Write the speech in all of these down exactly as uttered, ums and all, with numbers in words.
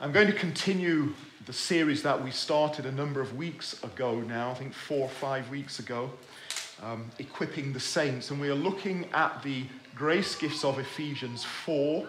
I'm going to continue the series that we started a number of weeks ago now, I think four or five weeks ago, um, Equipping the Saints. And we are looking at the grace gifts of Ephesians four,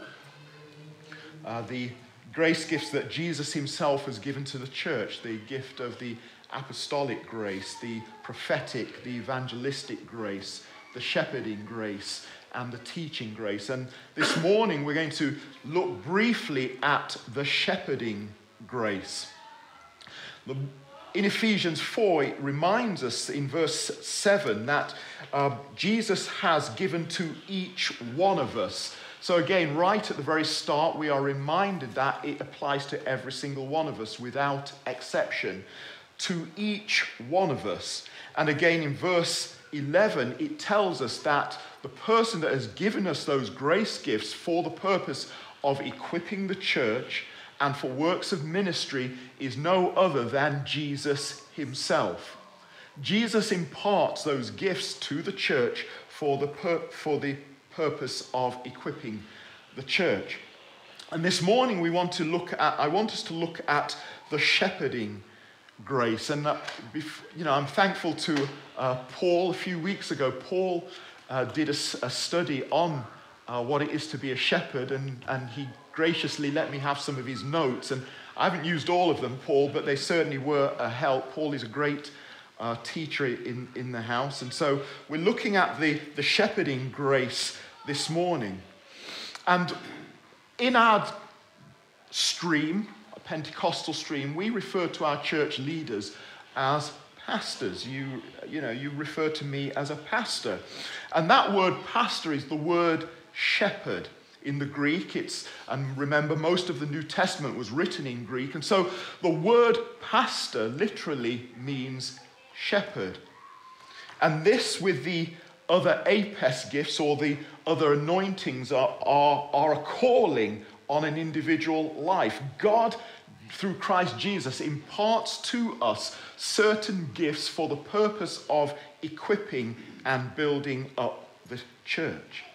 uh, the grace gifts that Jesus himself has given to the church, the gift of the apostolic grace, the prophetic, the evangelistic grace, the shepherding grace, and the teaching grace. And this morning we're going to look briefly at the shepherding grace. The, in Ephesians four, it reminds us in verse seven that uh, Jesus has given to each one of us. So again, right at the very start, we are reminded that it applies to every single one of us without exception. To each one of us. And again in verse eleven, it tells us that the person that has given us those grace gifts for the purpose of equipping the church and for works of ministry is no other than Jesus himself. Jesus imparts those gifts to the church for the, pur- for the purpose of equipping the church. And this morning we want to look at, I want us to look at the shepherding grace. And uh, you know, I'm thankful to uh, Paul. A few weeks ago, Paul uh, did a, a study on uh, what it is to be a shepherd, and, and he graciously let me have some of his notes. And I haven't used all of them, Paul, but they certainly were a help. Paul is a great uh, teacher in, in the house. And so we're looking at the, the shepherding grace this morning. And in our stream, Pentecostal stream, we refer to our church leaders as pastors. You, you know, you refer to me as a pastor. And that word pastor is the word shepherd in the Greek. It's, and remember, most of the New Testament was written in Greek. And so the word pastor literally means shepherd. And this with the other apes gifts or the other anointings are, are, are a calling on an individual life. God, through Christ Jesus, imparts to us certain gifts for the purpose of equipping and building up the church.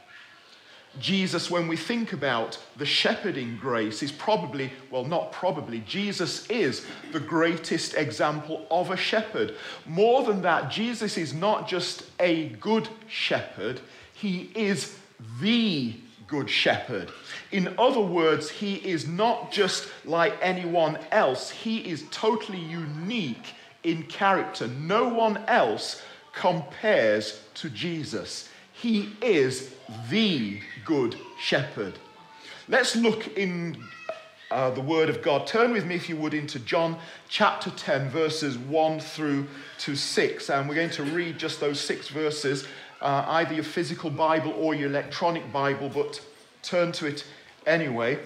Jesus, when we think about the shepherding grace, is probably, well, not probably, Jesus is the greatest example of a shepherd. More than that, Jesus is not just a good shepherd, he is the good shepherd. In other words, he is not just like anyone else. He is totally unique in character. No one else compares to Jesus. He is the good shepherd. Let's look in uh, the Word of God. Turn with me, if you would, into John chapter ten, verses one through to six. And we're going to read just those six verses, uh, either your physical Bible or your electronic Bible, but turn to it anyway.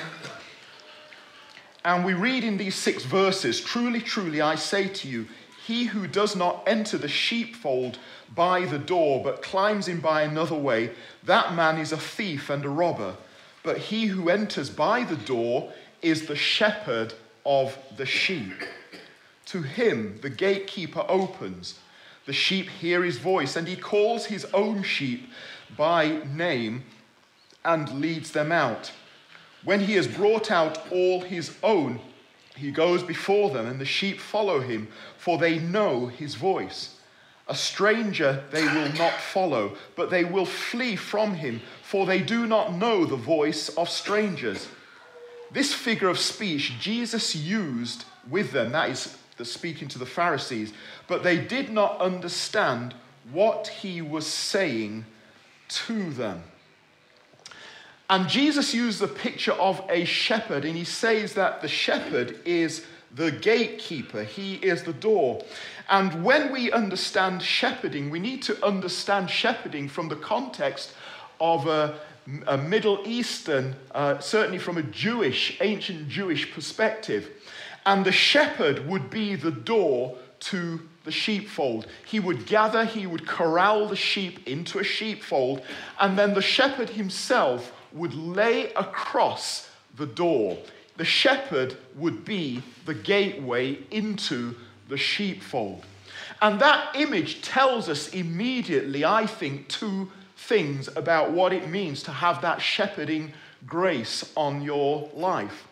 And we read in these six verses, "Truly, truly, I say to you, he who does not enter the sheepfold by the door, but climbs in by another way, that man is a thief and a robber. But he who enters by the door is the shepherd of the sheep. To him the gatekeeper opens. The sheep hear his voice, and he calls his own sheep by name and leads them out. When he has brought out all his own, he goes before them, and the sheep follow him, for they know his voice. A stranger they will not follow, but they will flee from him, for they do not know the voice of strangers." This figure of speech Jesus used with them, that is, the speaking to the Pharisees, but they did not understand what he was saying to them. And Jesus used the picture of a shepherd, and he says that the shepherd is the gatekeeper. He is the door. And when we understand shepherding, we need to understand shepherding from the context of a, a Middle Eastern, uh, certainly from a Jewish, ancient Jewish perspective. And the shepherd would be the door to the sheepfold. He would gather, he would corral the sheep into a sheepfold, and then the shepherd himself would lay across the door. The shepherd would be the gateway into the sheepfold. And that image tells us immediately, I think, two things about what it means to have that shepherding grace on your life.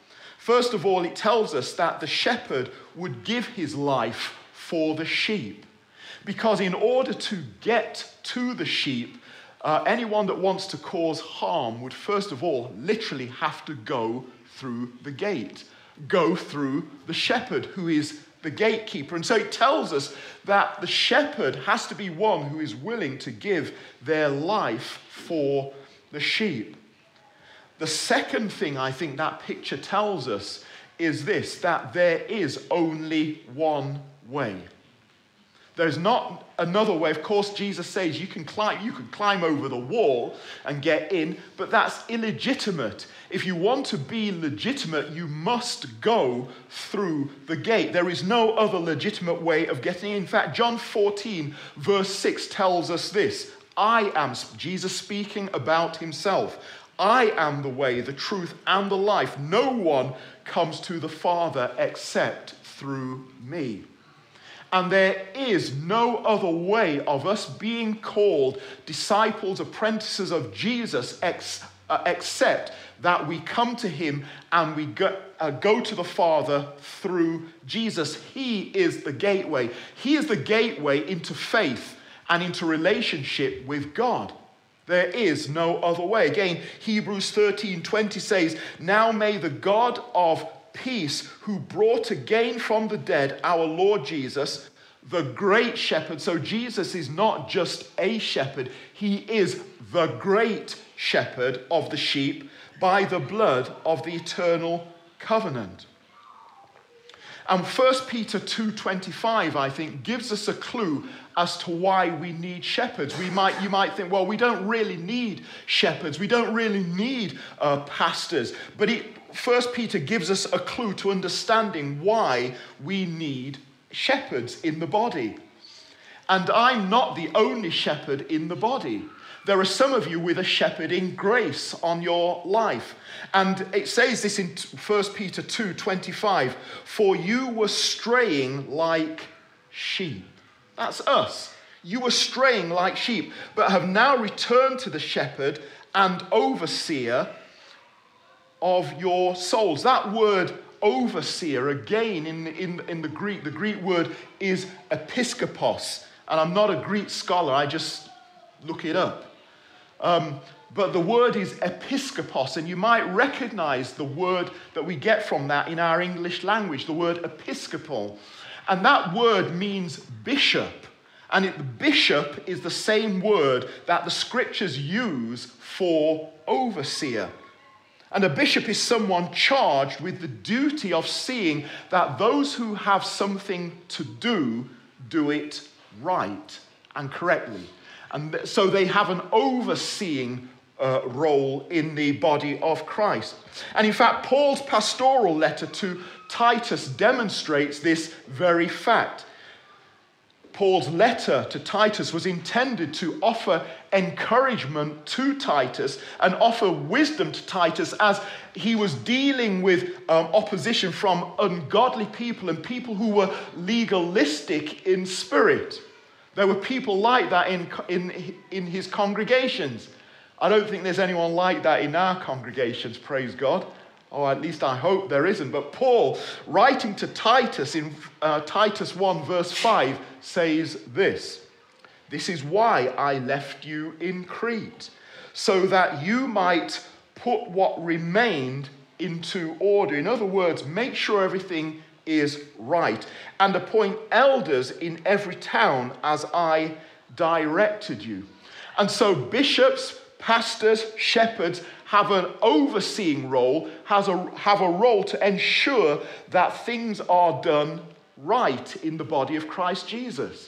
First of all, it tells us that the shepherd would give his life for the sheep. Because in order to get to the sheep, uh, anyone that wants to cause harm would first of all literally have to go through the gate, go through the shepherd who is the gatekeeper. And so it tells us that the shepherd has to be one who is willing to give their life for the sheep. The second thing I think that picture tells us is this, that there is only one way. There's not another way. Of course, Jesus says you can climb, you can climb over the wall and get in, but that's illegitimate. If you want to be legitimate, you must go through the gate. There is no other legitimate way of getting in. In fact, John fourteen, verse six tells us this. I am, Jesus speaking about himself, I am the way, the truth, and the life. No one comes to the Father except through me. And there is no other way of us being called disciples, apprentices of Jesus, ex, uh, except that we come to him and we go, uh, go to the Father through Jesus. He is the gateway. He is the gateway into faith and into relationship with God. There is no other way. Again, Hebrews thirteen twenty says, now may the God of peace, who brought again from the dead our Lord Jesus, the great shepherd. So Jesus is not just a shepherd, he is the great shepherd of the sheep by the blood of the eternal covenant. And First Peter two twenty-five, I think, gives us a clue as to why we need shepherds. We might, you might think, well, we don't really need shepherds. We don't really need uh, pastors. But it, First Peter gives us a clue to understanding why we need shepherds in the body. And I'm not the only shepherd in the body. There are some of you with a shepherding grace on your life. And it says this in First Peter two twenty-five, for you were straying like sheep. That's us. You were straying like sheep, but have now returned to the shepherd and overseer of your souls. That word overseer, again, in, in, in the Greek, the Greek word is episkopos. And I'm not a Greek scholar, I just look it up. Um, but the word is episkopos, and you might recognize the word that we get from that in our English language, the word episcopal. And that word means bishop. And it, bishop is the same word that the scriptures use for overseer. And a bishop is someone charged with the duty of seeing that those who have something to do, do it right and correctly. And so they have an overseeing uh, role in the body of Christ. And in fact, Paul's pastoral letter to Titus demonstrates this very fact. Paul's letter to Titus was intended to offer encouragement to Titus and offer wisdom to Titus as he was dealing with um, opposition from ungodly people and people who were legalistic in spirit. There were people like that in, in, in his congregations. I don't think there's anyone like that in our congregations, praise God. Or at least I hope there isn't. But Paul, writing to Titus in uh, Titus one verse five, says this. This is why I left you in Crete, so that you might put what remained into order. In other words, make sure everything is right, and appoint elders in every town as I directed you. And so bishops, pastors, shepherds have an overseeing role, has a, have a role to ensure that things are done right in the body of Christ Jesus.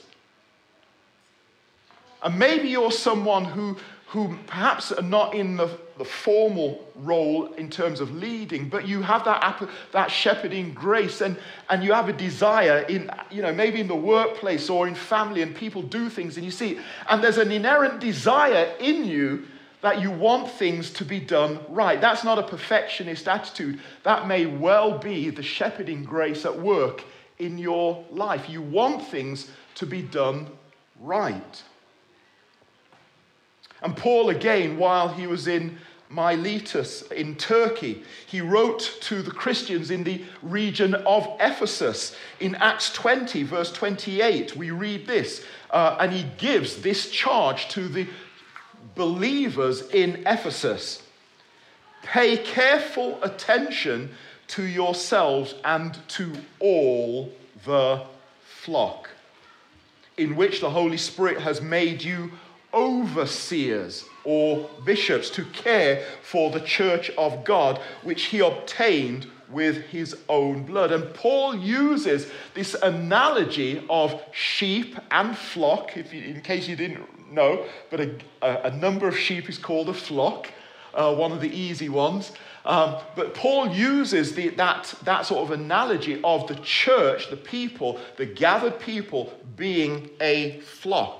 And maybe you're someone who, who perhaps are not in the, the formal role in terms of leading, but you have that, that shepherding grace, and, and you have a desire in, you know, maybe in the workplace or in family, and people do things and you see it, and there's an inherent desire in you that you want things to be done right. That's not a perfectionist attitude. That may well be the shepherding grace at work in your life. You want things to be done right. And Paul, again, while he was in Miletus in Turkey. He wrote to the Christians in the region of Ephesus. In Acts twenty, verse twenty-eight, we read this, uh, and he gives this charge to the believers in Ephesus. Pay careful attention to yourselves and to all the flock, in which the Holy Spirit has made you overseers or bishops to care for the church of God, which he obtained with his own blood. And Paul uses this analogy of sheep and flock, if you, in case you didn't know, but a, a number of sheep is called a flock, uh, one of the easy ones. Um, but Paul uses the, that, that sort of analogy of the church, the people, the gathered people being a flock.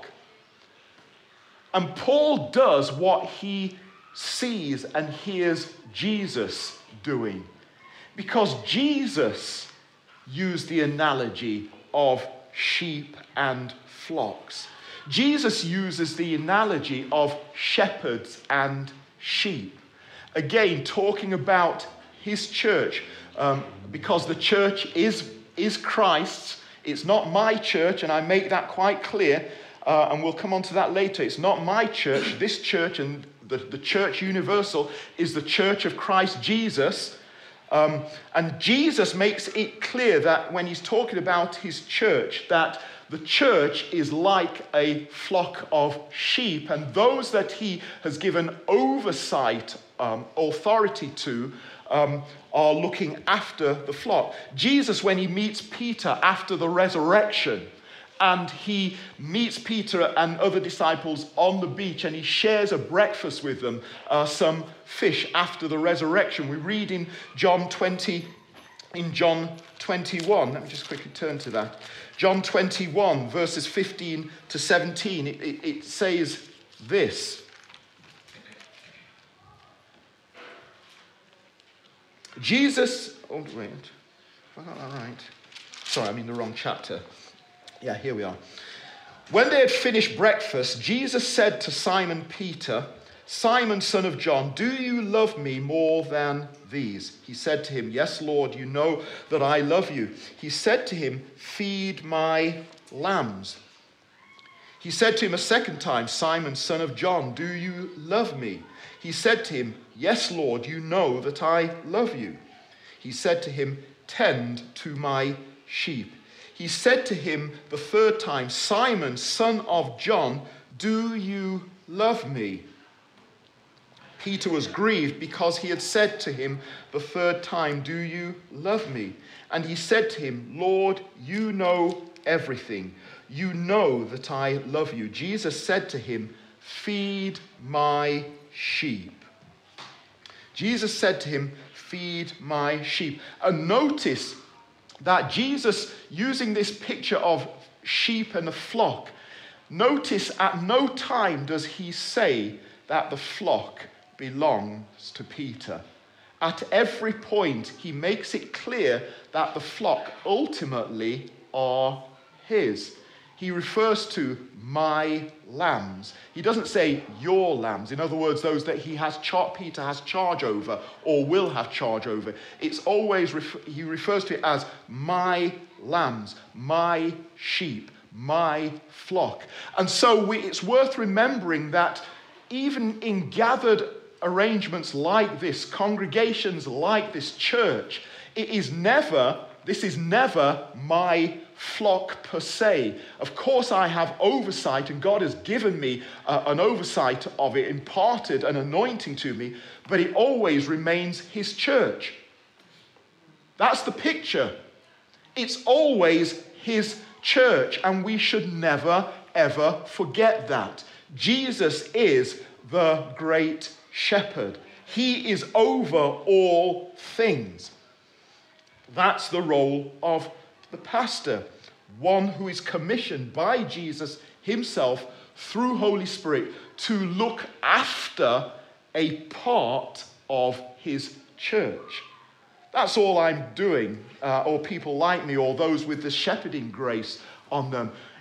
And Paul does what he sees and hears Jesus doing. Because Jesus used the analogy of sheep and flocks. Jesus uses the analogy of shepherds and sheep. Again, talking about his church, um, because the church is, is Christ's. It's not my church, and I make that quite clear. Uh, and we'll come on to that later. It's not my church. This church and the, the church universal is the church of Christ Jesus. Um, and Jesus makes it clear that when he's talking about his church, that the church is like a flock of sheep. And those that he has given oversight, um, authority to, um, are looking after the flock. Jesus, when he meets Peter after the resurrection, and he meets Peter and other disciples on the beach, and he shares a breakfast with them, uh, some fish after the resurrection. We read in John twenty, in John twenty-one. Let me just quickly turn to that. John twenty-one, verses fifteen to seventeen. It, it, it says this. Jesus. Oh wait, have I got that right? Sorry, I'm in the wrong chapter. Yeah, here we are. When they had finished breakfast, Jesus said to Simon Peter, Simon, son of John, do you love me more than these? He said to him, yes, Lord, you know that I love you. He said to him, feed my lambs. He said to him a second time, Simon, son of John, do you love me? He said to him, yes, Lord, you know that I love you. He said to him, tend to my sheep. He said to him the third time, Simon, son of John, do you love me? Peter was grieved because he had said to him the third time, do you love me? And he said to him, Lord, you know everything. You know that I love you. Jesus said to him, feed my sheep. Jesus said to him, feed my sheep. And notice that Jesus, using this picture of sheep and a flock, notice at no time does he say that the flock belongs to Peter. At every point, he makes it clear that the flock ultimately are his. He refers to my lambs. He doesn't say your lambs. In other words, those that he has char- Peter has charge over or will have charge over. It's always, ref- he refers to it as my lambs, my sheep, my flock. And so we, it's worth remembering that even in gathered arrangements like this, congregations like this church, it is never, this is never my flock per se. Of course I have oversight, and God has given me uh, an oversight of it, imparted an anointing to me, but it always remains his church. That's the picture. It's always his church, and we should never, ever forget that. Jesus is the great shepherd. He is over all things. That's the role of the pastor, one who is commissioned by Jesus himself through Holy Spirit to look after a part of his church. That's all I'm doing, uh, or people like me, or those with the shepherding grace on them.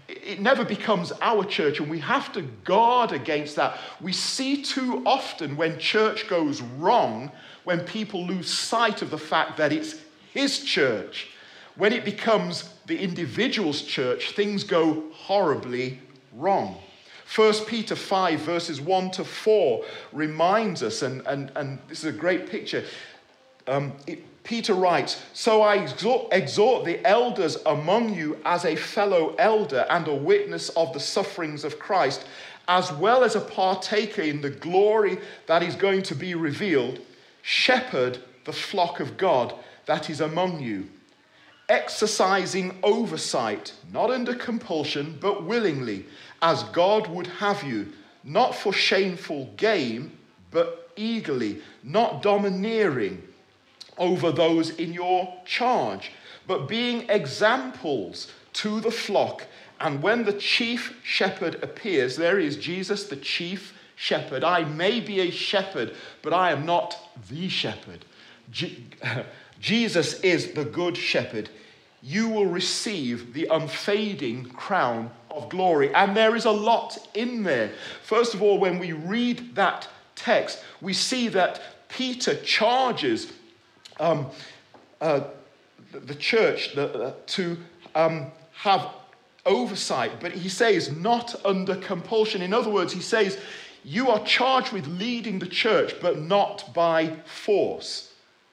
it never becomes our church, and we have to guard against that. We see too often when church goes wrong, when people lose sight of the fact that it's his church. When it becomes the individual's church, things go horribly wrong. First Peter five, verses one to four reminds us, and, and, and this is a great picture. Um, it, Peter writes, "So I exhort, exhort the elders among you as a fellow elder and a witness of the sufferings of Christ, as well as a partaker in the glory that is going to be revealed. Shepherd the flock of God that is among you, exercising oversight, not under compulsion, but willingly, as God would have you, not for shameful gain, but eagerly, not domineering over those in your charge, but being examples to the flock. And when the chief shepherd appears," there is Jesus, the chief shepherd. I may be a shepherd, but I am not the shepherd. Je- Jesus is the good shepherd. "You will receive the unfading crown of glory." And there is a lot in there. First of all, when we read that text, we see that Peter charges um, uh, the church the, uh, to um, have oversight, but he says not under compulsion. In other words, he says you are charged with leading the church, but not by force.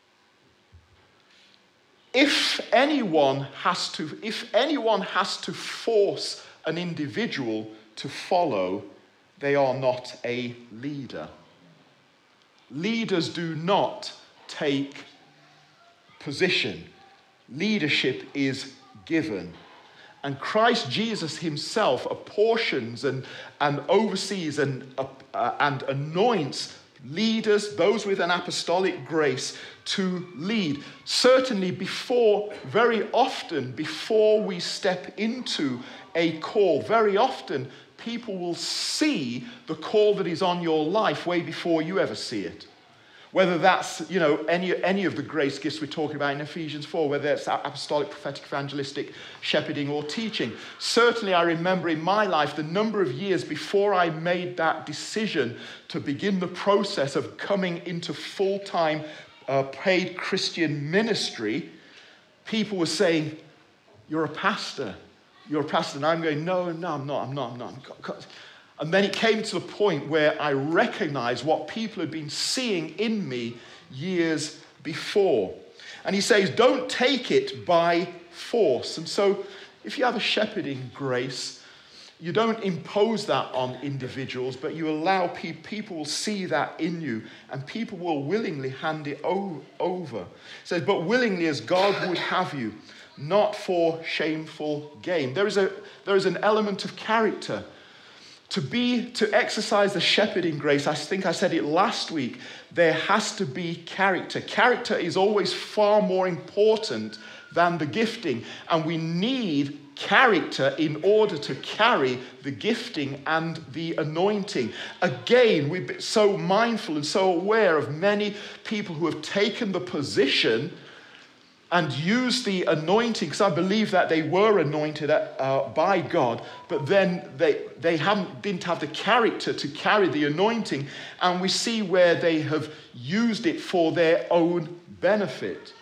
If anyone has to, if anyone has to force an individual to follow, they are not a leader. Leaders do not take position. Leadership is given. And Christ Jesus himself apportions and, and oversees and, uh, and anoints leaders, those with an apostolic grace, to lead. Certainly before, very often, before we step into a call, very often people will see the call that is on your life way before you ever see it. Whether that's, you know, any, any of the grace gifts we're talking about in Ephesians four, whether it's apostolic, prophetic, evangelistic, shepherding, or teaching. Certainly I remember in my life the number of years before I made that decision to begin the process of coming into full-time uh, paid Christian ministry, people were saying, "You're a pastor. You're a pastor." And I'm going, no, no, I'm not, I'm not, I'm not. I'm not. And then it came to the point where I recognized what people had been seeing in me years before. And he says, don't take it by force. And so if you have a shepherding grace, you don't impose that on individuals, but you allow people, people will see that in you, and people will willingly hand it o- over. It says, but willingly as God would have you, not for shameful gain. There is a, there is an element of character. To be, to exercise the shepherding grace, I think I said it last week, there has to be character. Character is always far more important than the gifting. And we need character in order to carry the gifting and the anointing. Again, we've been so mindful and so aware of many people who have taken the position and use the anointing, because I believe that they were anointed uh, by God, but then they they haven't didn't have the character to carry the anointing, and we see where they have used it for their own benefit.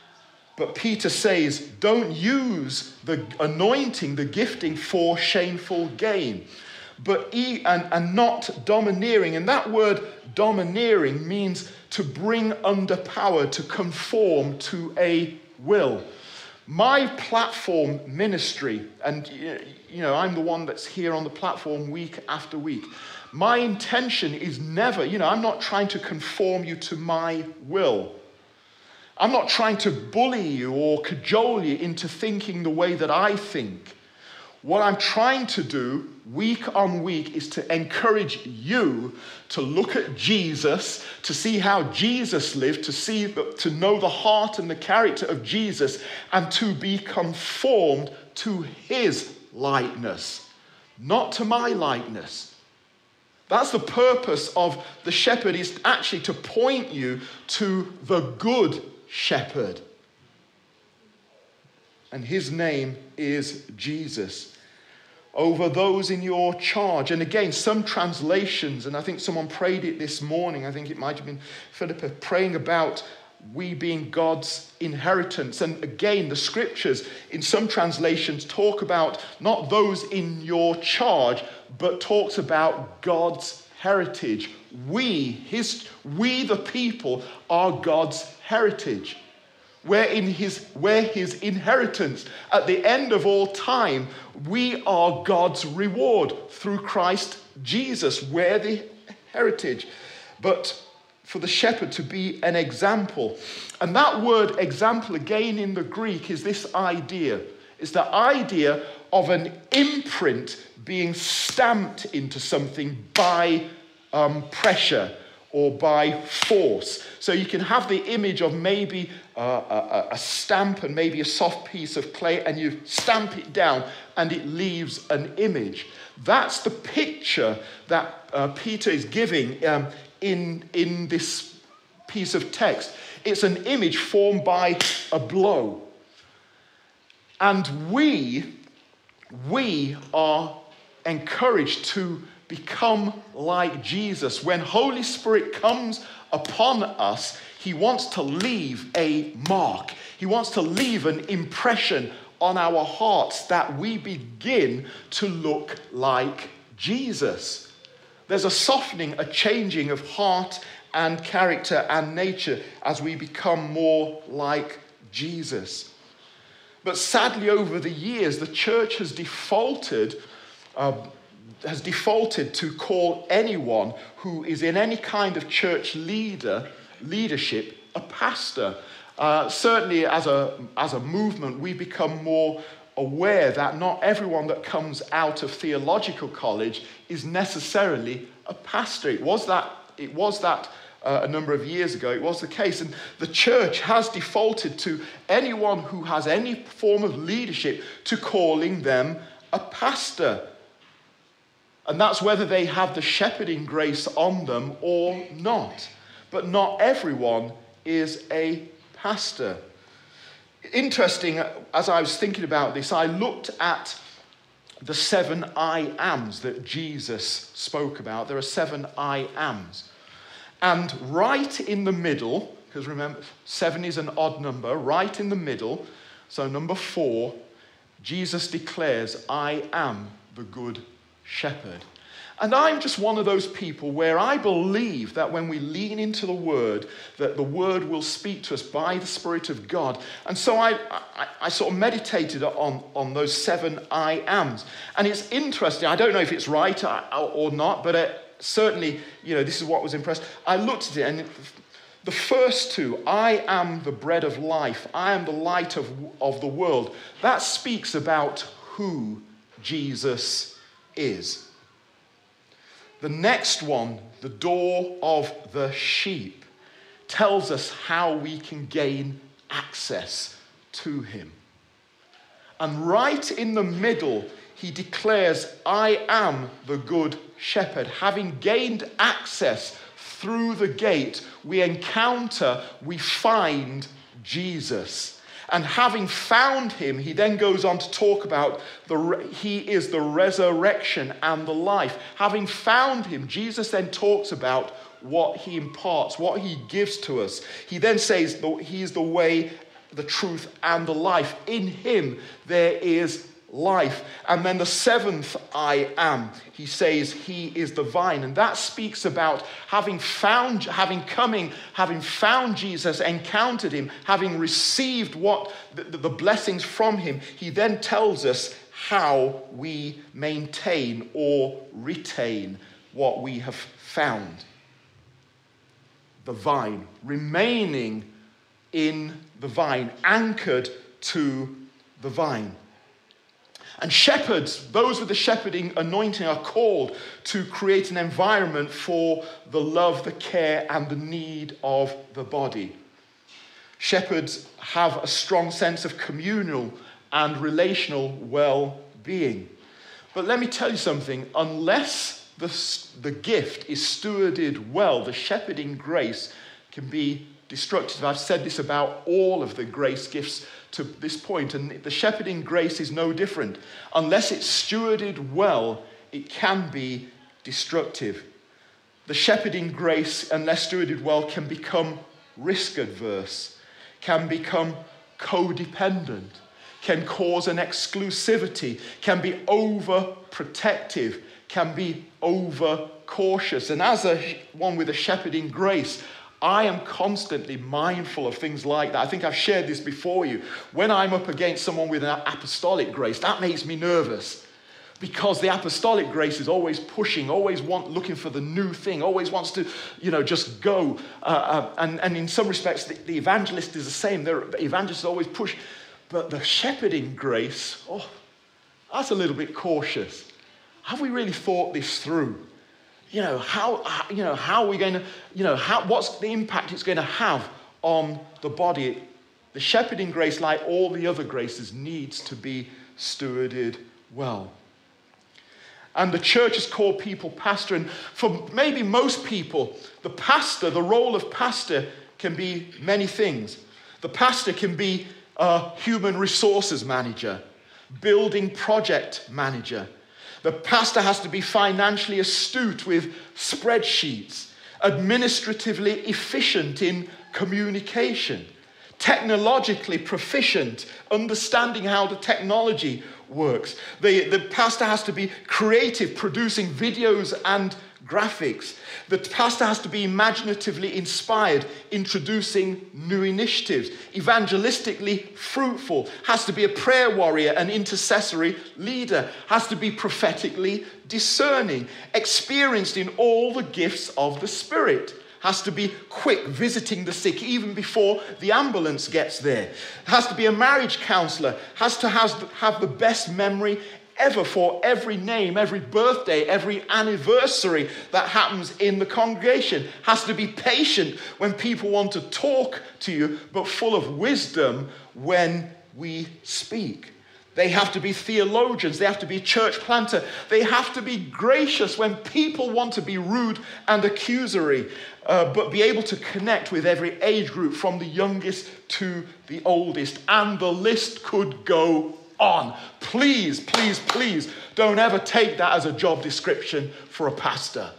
But Peter says, don't use the anointing, the gifting, for shameful gain, but e- and, and not domineering. And that word domineering means to bring under power, to conform to a will. My platform ministry, and you know, I'm the one that's here on the platform week after week. My intention is never, you know, I'm not trying to conform you to my will. I'm not trying to bully you or cajole you into thinking the way that I think. What I'm trying to do week on week is to encourage you to look at Jesus, to see how Jesus lived, to see, to know the heart and the character of Jesus, and to be conformed to his likeness, not to my likeness. That's the purpose of the shepherd, is actually to point you to the good shepherd. And his name is Jesus. over those in your charge. And again, some translations, and I think someone prayed it this morning, I think it might have been Philippa, praying about we being God's inheritance. And again, the scriptures in some translations talk about not those in your charge, but talks about God's heritage. We, his, we the people, are God's heritage. We're in his, we're his inheritance. At the end of all time, we are God's reward through Christ Jesus. We're the heritage. But for the shepherd to be an example. And that word example, again in the Greek, is this idea. It's the idea of an imprint being stamped into something by um, pressure or by force. So you can have the image of maybe uh, a, a stamp and maybe a soft piece of clay, and you stamp it down and it leaves an image. That's the picture that uh, Peter is giving um, in, in this piece of text. It's an image formed by a blow. And we, we are encouraged to become like Jesus. When Holy Spirit comes upon us, he wants to leave a mark. He wants to leave an impression on our hearts that we begin to look like Jesus. There's a softening, a changing of heart and character and nature as we become more like Jesus. But sadly, over the years, the church has defaulted uh, has defaulted to call anyone who is in any kind of church leader leadership a pastor. Uh, certainly, as a as a movement, we become more aware that not everyone that comes out of theological college is necessarily a pastor. It was that. It was that. Uh, a number of years ago, it was the case. And the church has defaulted to anyone who has any form of leadership to calling them a pastor. And that's whether they have the shepherding grace on them or not. But not everyone is a pastor. Interesting, as I was thinking about this, I looked at the seven I ams that Jesus spoke about. There are seven I ams. And right in the middle, because remember, seven is an odd number, right in the middle, so number four, Jesus declares, I am the good shepherd. And I'm just one of those people where I believe that when we lean into the word, that the word will speak to us by the Spirit of God. And so I, I, I sort of meditated on, on those seven I ams. And it's interesting, I don't know if it's right or not, but it, certainly, you know, this is what was impressed. I looked at it, and the first two, I am the bread of life, I am the light of, of the world, that speaks about who Jesus is. The next one, the door of the sheep, tells us how we can gain access to him. And right in the middle, he declares, I am the good shepherd. Having gained access through the gate, we encounter, we find Jesus. And having found him, he then goes on to talk about the he is the resurrection and the life. Having found him, Jesus then talks about what he imparts, what he gives to us. He then says he is the way, the truth, and the life. In him there is life. And then the seventh I am, he says he is the vine. And that speaks about having found, having coming, having found Jesus, encountered him, having received what the, the blessings from him. He then tells us how we maintain or retain what we have found. The vine, remaining in the vine, anchored to the vine. And shepherds, those with the shepherding anointing, are called to create an environment for the love, the care, and the need of the body. Shepherds have a strong sense of communal and relational well-being. But let me tell you something, unless the, the gift is stewarded well, the shepherding grace can be destructive. I've said this about all of the grace gifts to this point, and the shepherding grace is no different. Unless it's stewarded well, it can be destructive. The shepherding grace, unless stewarded well, can become risk adverse, can become codependent, can cause an exclusivity, can be overprotective, can be over cautious. And as a one with a shepherding grace, I am constantly mindful of things like that. I think I've shared this before you. When I'm up against someone with an apostolic grace, that makes me nervous. Because the apostolic grace is always pushing, always want, looking for the new thing, always wants to, you know, just go. Uh, uh, and, and in some respects, the, the evangelist is the same. They're, the evangelists always push. But the shepherding grace, oh, that's a little bit cautious. Have we really thought this through? You know, how, you know, how are we going to, you know, how, what's the impact it's going to have on the body? The shepherding grace, like all the other graces, needs to be stewarded well. And the church has called people pastor. And for maybe most people, the pastor, the role of pastor can be many things. The pastor can be a human resources manager, building project manager. The pastor has to be financially astute with spreadsheets, administratively efficient in communication, technologically proficient, understanding how the technology works. The, the pastor has to be creative, producing videos and graphics. The pastor has to be imaginatively inspired, introducing new initiatives. Evangelistically fruitful, has to be a prayer warrior, an intercessory leader, has to be prophetically discerning, experienced in all the gifts of the Spirit, has to be quick visiting the sick even before the ambulance gets there, has to be a marriage counselor, has to has, have the best memory ever for every name, every birthday, every anniversary that happens in the congregation, has to be patient when people want to talk to you, but full of wisdom when we speak. They have to be theologians. They have to be church planter. They have to be gracious when people want to be rude and accusory, uh, but be able to connect with every age group from the youngest to the oldest. And the list could go on. Please, please, please don't ever take that as a job description for a pastor.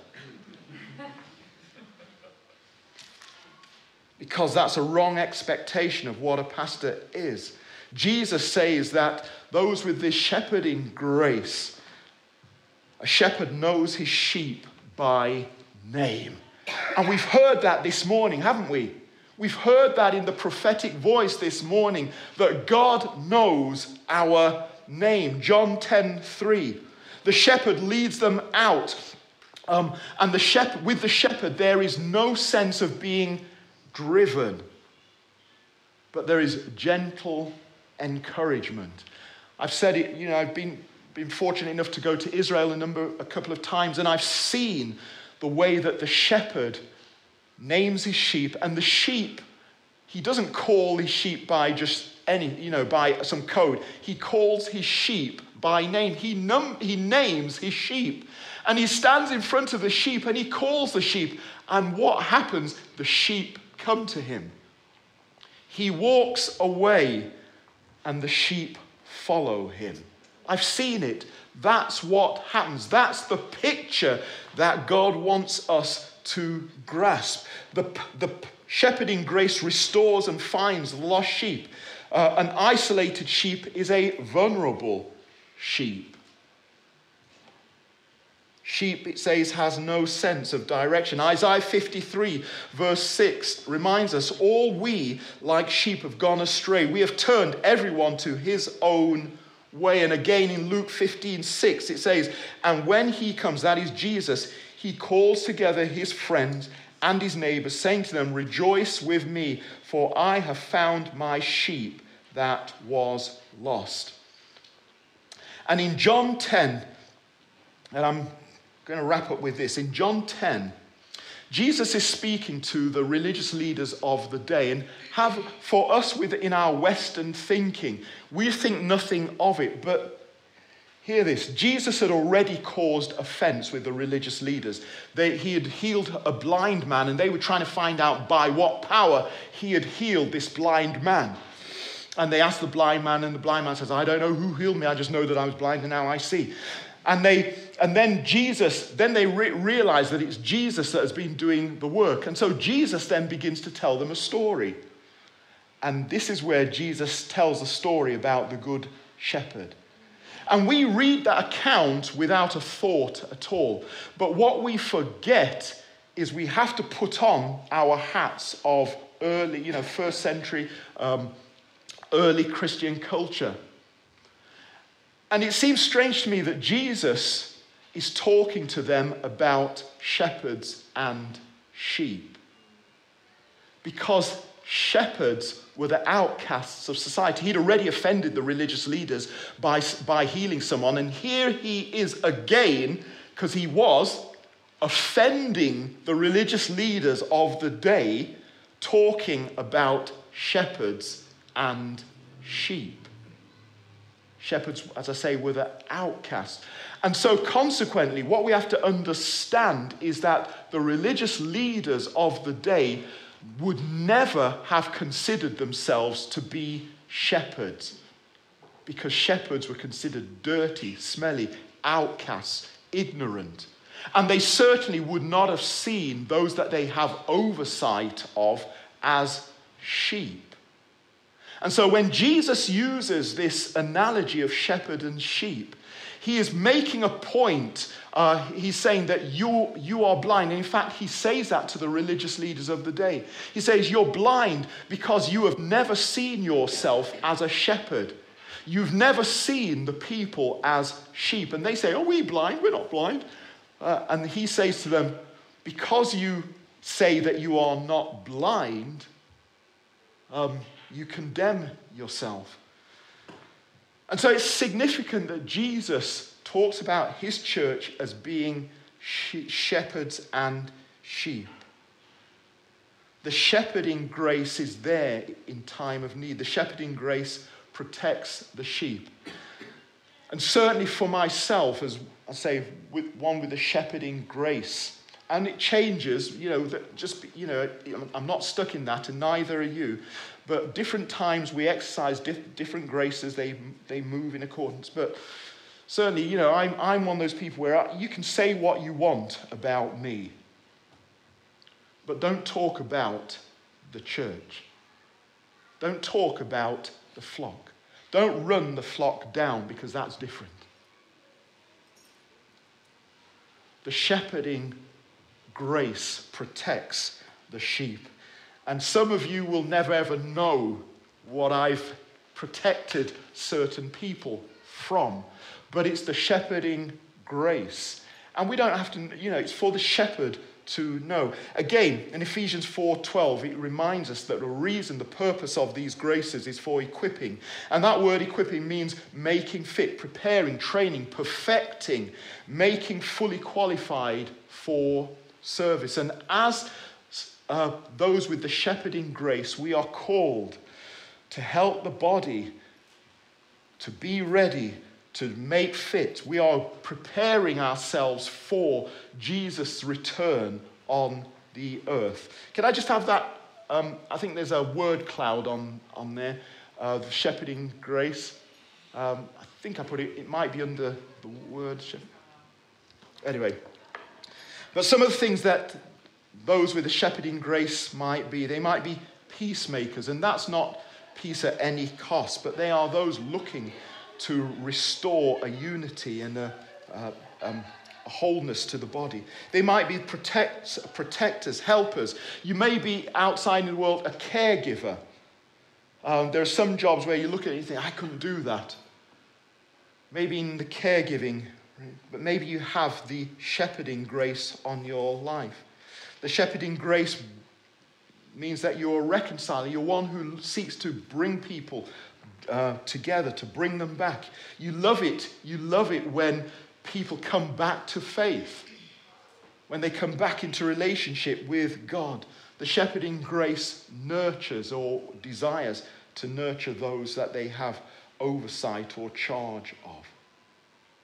Because that's a wrong expectation of what a pastor is. Jesus says that those with this shepherding grace, a shepherd knows his sheep by name. And we've heard that this morning, haven't we? We've heard that in the prophetic voice this morning, that God knows our name. John ten three. The shepherd leads them out. Um, and the shepherd, with the shepherd, there is no sense of being driven, but there is gentle encouragement. I've said it, you know, I've been, been fortunate enough to go to Israel a number, a couple of times, and I've seen the way that the shepherd names his sheep, and the sheep, he doesn't call his sheep by just any, you know, by some code. He calls his sheep by name. He num he names his sheep, and he stands in front of the sheep and he calls the sheep. And what happens? The sheep come to him. He walks away, and the sheep follow him. I've seen it. That's what happens. That's the picture that God wants us to grasp. The, the shepherding grace restores and finds the lost sheep. Uh, an isolated sheep is a vulnerable sheep. Sheep, it says, has no sense of direction. Isaiah fifty-three, verse six, reminds us, all we, like sheep, have gone astray. We have turned everyone to his own way. And again in Luke fifteen, six, it says, and when he comes, that is Jesus, he calls together his friends and his neighbors, saying to them, rejoice with me, for I have found my sheep that was lost. And in John ten, and I'm going to wrap up with this. In John ten, Jesus is speaking to the religious leaders of the day, and have for us within our Western thinking, we think nothing of it, but Hear this. Jesus had already caused offense with the religious leaders. They, he had healed a blind man, and they were trying to find out by what power he had healed this blind man. And they asked the blind man, and the blind man says, I don't know who healed me. I just know that I was blind, and now I see. And they, and then Jesus, then they re- realize that it's Jesus that has been doing the work. And so Jesus then begins to tell them a story. And this is where Jesus tells a story about the good shepherd. And we read that account without a thought at all. But what we forget is we have to put on our hats of early, you know, first century, um, early Christian culture. And it seems strange to me that Jesus is talking to them about shepherds and sheep. Because shepherds were the outcasts of society. He'd already offended the religious leaders by, by healing someone. And here he is again, because he was offending the religious leaders of the day, talking about shepherds and sheep. Shepherds, as I say, were the outcasts. And so consequently, what we have to understand is that the religious leaders of the day would never have considered themselves to be shepherds, because shepherds were considered dirty, smelly, outcasts, ignorant. And they certainly would not have seen those that they have oversight of as sheep. And so when Jesus uses this analogy of shepherd and sheep, he is making a point. Uh, he's saying that you, you are blind. And in fact, he says that to the religious leaders of the day. He says, you're blind because you have never seen yourself as a shepherd. You've never seen the people as sheep. And they say, are we blind? We're not blind. Uh, and he says to them, because you say that you are not blind, um, you condemn yourself. And so it's significant that Jesus talks about his church as being she- shepherds and sheep. The shepherding grace is there in time of need. The shepherding grace protects the sheep. And certainly for myself, as I say, with one with the shepherding grace, and it changes, you know, that just, you know, I'm not stuck in that, and neither are you. But different times we exercise diff- different graces, they they move in accordance. But certainly, you know, I'm, I'm one of those people where I, you can say what you want about me, but don't talk about the church. Don't talk about the flock. Don't run the flock down, because that's different. The shepherding grace protects the sheep. And some of you will never ever know what I've protected certain people from. But it's the shepherding grace. And we don't have to, you know, it's for the shepherd to know. Again, in Ephesians four twelve, it reminds us that the reason, the purpose of these graces is for equipping. And that word equipping means making fit, preparing, training, perfecting, making fully qualified for service. And as uh, those with the shepherding grace, we are called to help the body to be ready, to make fit. We are preparing ourselves for Jesus' return on the earth. Can I just have that? Um, I think there's a word cloud on, on there, uh, the shepherding grace. Um, I think I put it, it might be under the word. Anyway. But some of the things that those with the shepherding grace might be, they might be peacemakers, and that's not peace at any cost, but they are those looking to restore a unity and a, a, um, a wholeness to the body. They might be protect, protectors, helpers. You may be outside in the world a caregiver. Um, there are some jobs where you look at it and you think, I couldn't do that. Maybe in the caregiving, but maybe you have the shepherding grace on your life. The shepherding grace means that you're a reconciler. You're one who seeks to bring people uh, together, to bring them back. You love it. You love it when people come back to faith, when they come back into relationship with God. The shepherding grace nurtures or desires to nurture those that they have oversight or charge of.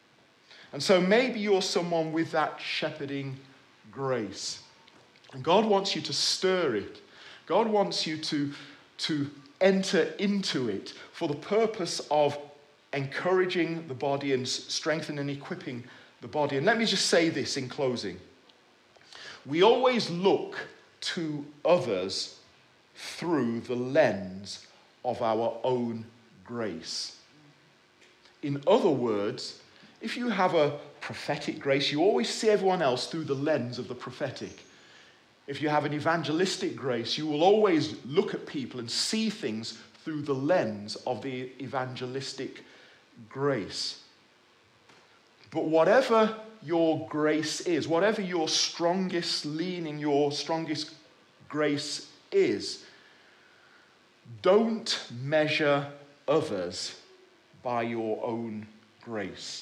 And so maybe you're someone with that shepherding grace. And God wants you to stir it. God wants you to, to enter into it for the purpose of encouraging the body and strengthening and equipping the body. And let me just say this in closing. We always look to others through the lens of our own grace. In other words, if you have a prophetic grace, you always see everyone else through the lens of the prophetic. If you have an evangelistic grace, you will always look at people and see things through the lens of the evangelistic grace. But whatever your grace is, whatever your strongest leaning, your strongest grace is, don't measure others by your own grace.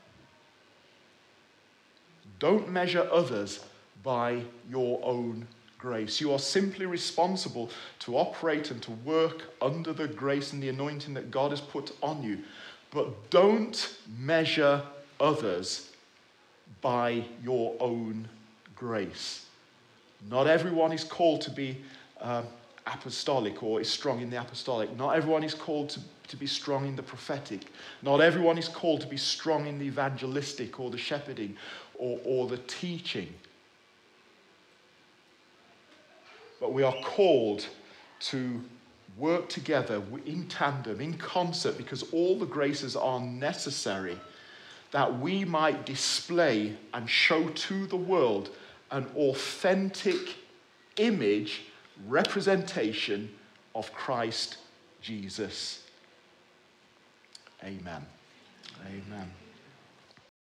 Don't measure others by your own grace. You are simply responsible to operate and to work under the grace and the anointing that God has put on you. But don't measure others by your own grace. Not everyone is called to be um, apostolic or is strong in the apostolic. Not everyone is called to, to be strong in the prophetic. Not everyone is called to be strong in the evangelistic or the shepherding or, or the teaching. But we are called to work together in tandem, in concert, because all the graces are necessary that we might display and show to the world an authentic image, representation of Christ Jesus. Amen. Amen.